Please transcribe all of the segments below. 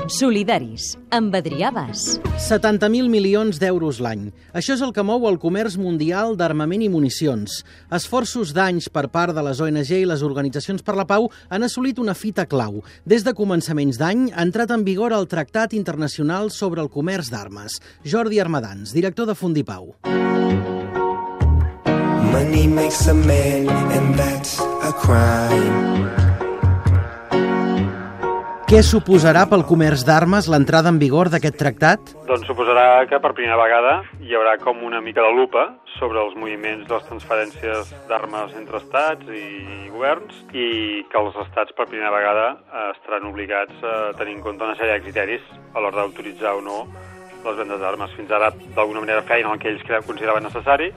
Solidaris, amb Adrià Bas. 70.000 milions d'euros l'any. Això és el que mou el comerç mundial d'armament i municions. Esforços d'anys per part de les ONG i les organitzacions per la pau han assolit una fita clau. Des de començaments d'any ha entrat en vigor el Tractat Internacional sobre el Comerç d'Armes. Jordi Armadans, director de Fundipau. Money makes a man and that's a crime. Què suposarà pel comerç d'armes l'entrada en vigor d'aquest tractat? Doncs suposarà que per primera vegada hi haurà com una mica de lupa sobre els moviments de les transferències d'armes entre estats i governs i que els estats per primera vegada estaran obligats a tenir en compte una sèrie de criteris a l'hora d'autoritzar o no les vendes d'armes. Fins ara, d'alguna manera, feien el que ells consideraven necessari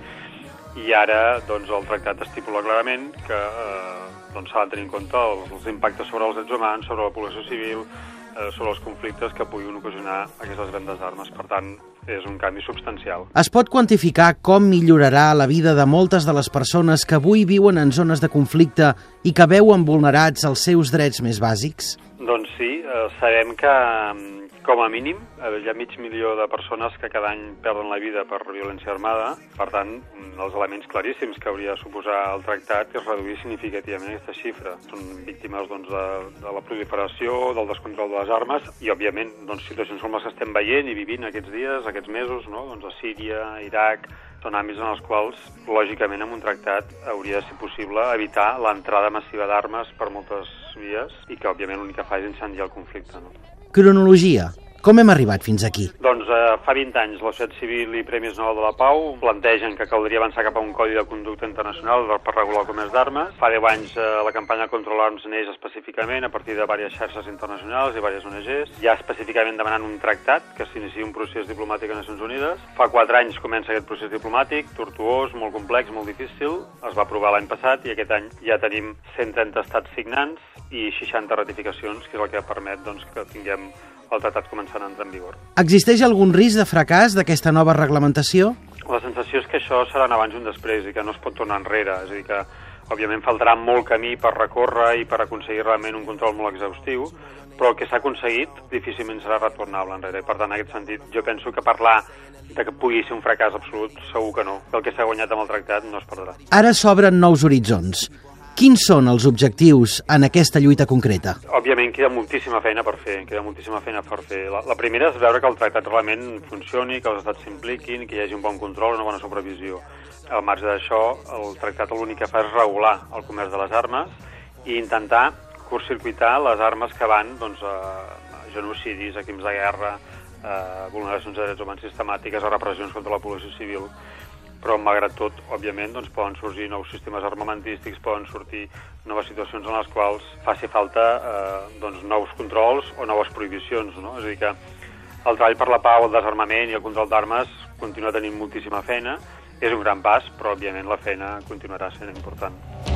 i ara doncs, el tractat estipula clarament que s'ha de tenir en compte els impactes sobre els drets humans, sobre la població civil, sobre els conflictes que puguin ocasionar aquestes vendes d'armes. Per tant, és un canvi substancial. Es pot quantificar com millorarà la vida de moltes de les persones que avui viuen en zones de conflicte i que veuen vulnerats els seus drets més bàsics? Doncs sí, sabem que com a mínim hi ha 500.000 de persones que cada any perden la vida per violència armada. Per tant, els elements claríssims que hauria de suposar el tractat és reduir significativament aquesta xifra. Són víctimes de la proliferació, del descontrol de les armes i, òbviament, situacions com les que estem veient i vivint aquests dies, aquests mesos, a Síria, Iraq. Són àmbits en els quals, lògicament, amb un tractat hauria de ser possible evitar l'entrada massiva d'armes per moltes vies i que, òbviament, l'únic que fa és incendiar el conflicte. Cronologia. Com hem arribat fins aquí? Doncs fa 20 anys la societat civil i Premis Nobel de la Pau plantegen que caldria avançar cap a un codi de conducta internacional per regular el comerç d'armes. Fa 10 anys la campanya Control Arms neix específicament a partir de diverses xarxes internacionals i diverses ONGs, ja específicament demanant un tractat que s'iniciï un procés diplomàtic a Nacions Unides. Fa 4 anys comença aquest procés diplomàtic, tortuós, molt complex, molt difícil. Es va aprovar l'any passat i aquest any ja tenim 130 estats signants i 60 ratificacions, que és el que permet que tinguem el tractat començant a entrar en vigor. Existeix algun risc de fracàs d'aquesta nova reglamentació? La sensació és que això serà un abans i un després i que no es pot tornar enrere. És a dir, que òbviament faltarà molt camí per recórrer i per aconseguir realment un control molt exhaustiu, però el que s'ha aconseguit difícilment serà retornable enrere. Per tant, en aquest sentit, jo penso que parlar de que pugui ser un fracàs absolut, segur que no. El que s'ha guanyat amb el tractat no es perdrà. Ara s'obren nous horitzons. Quins són els objectius en aquesta lluita concreta? Òbviament queda moltíssima feina per fer. La primera és veure que el tractat realment funcioni, que els estats s'impliquin, que hi hagi un bon control, una bona supervisió. Al marge d'això, el tractat l'únic que fa és regular el comerç de les armes i intentar curtcircuitar les armes que van a genocidis, a crims de guerra, vulneracions de drets humans sistemàtiques, a repressions contra la població civil. Però, malgrat tot, òbviament, poden sorgir nous sistemes armamentístics, poden sortir noves situacions en les quals faci falta nous controls o noves prohibicions. És a dir, que el treball per la pau, el desarmament i el control d'armes continua tenint moltíssima feina. És un gran pas, però, òbviament, la feina continuarà sent important.